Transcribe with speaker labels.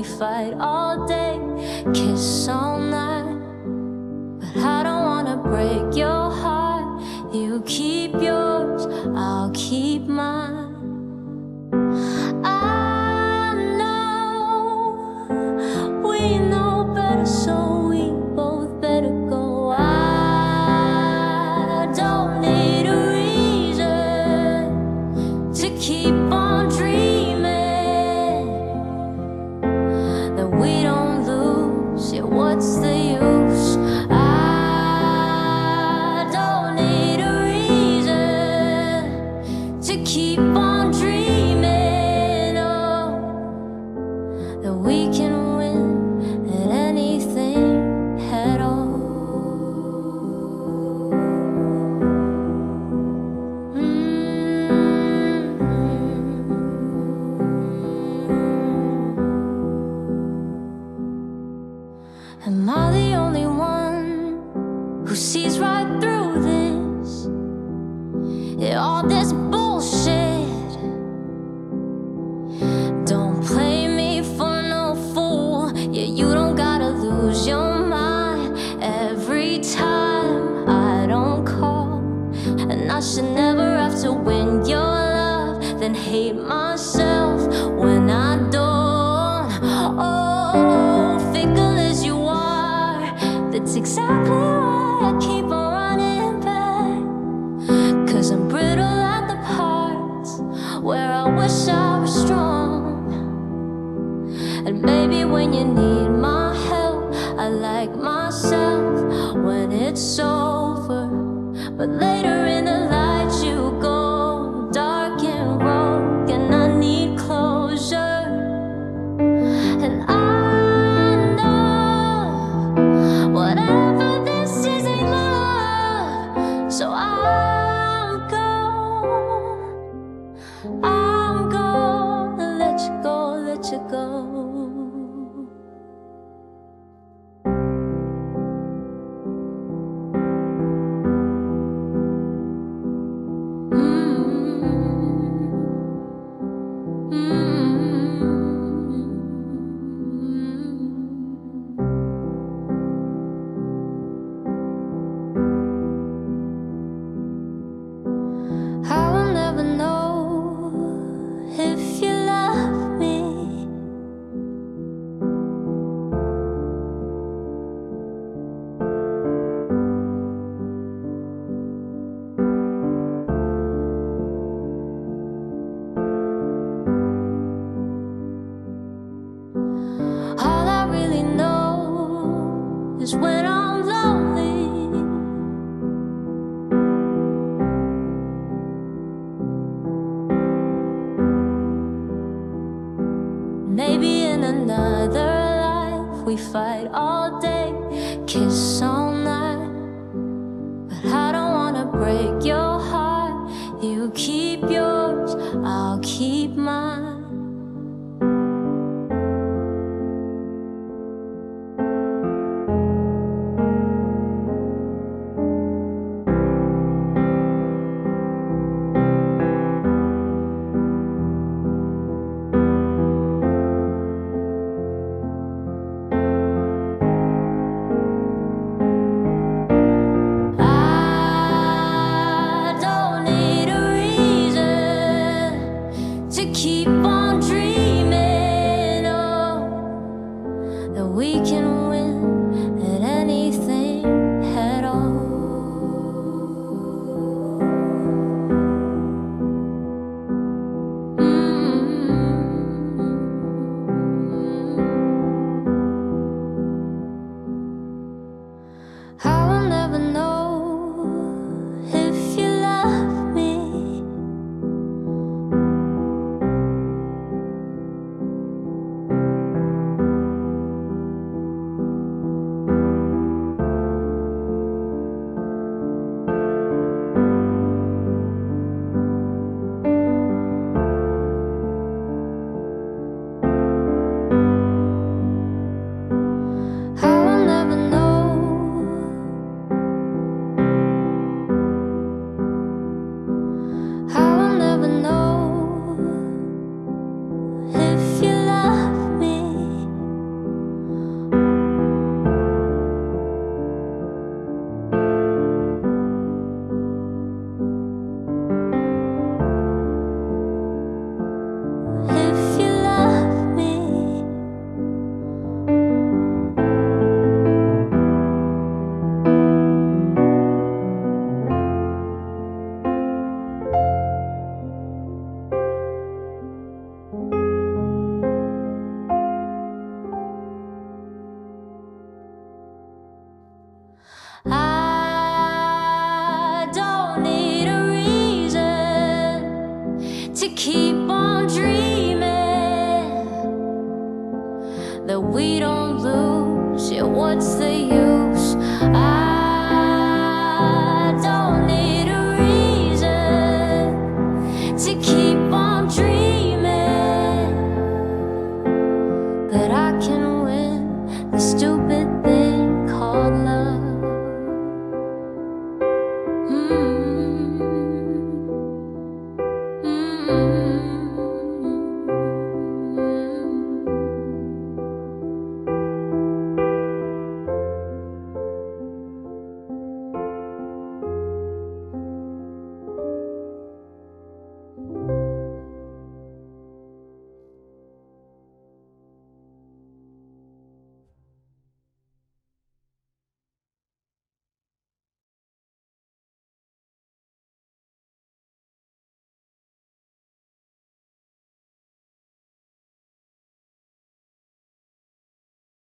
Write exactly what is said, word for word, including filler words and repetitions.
Speaker 1: fight all day, kiss all night. But I don't wanna break your heart. You keep yours, I'll keep mine. I know we know better, so we both better go. I don't need a reason to keep on dreaming that we don't lose. Yeah, what's the use? I don't need a reason to keep on dreaming, oh, that we can win at anything at all. Am I the only one who sees right through this? Yeah, all this bullshit. Don't play me for no fool. Yeah, you don't gotta lose your mind every time I don't call. And I should never have to win your love, then hate myself when I don't. Oh, fickle as you are, that's exactly why I keep on running back. Cause I'm brittle at the parts where I wish I was strong. And maybe when you need my help, I like myself when it's over. But later in the light you go dark and rogue, and I need closure. And I know whatever this is ain't love, so I'll go. I'm gonna let you go, let you go. I will never know if you love me. All I really know is when I'm lonely. Maybe in another life we fight all day, kiss all night. But I don't wanna break your heart. You keep yours, I'll keep mine. I don't need a reason to keep on dreaming, oh, that we can win at anything at all. I will never know if you love me. yeah, what's the use? I don't need a reason to keep on dreaming, but I can win the stupid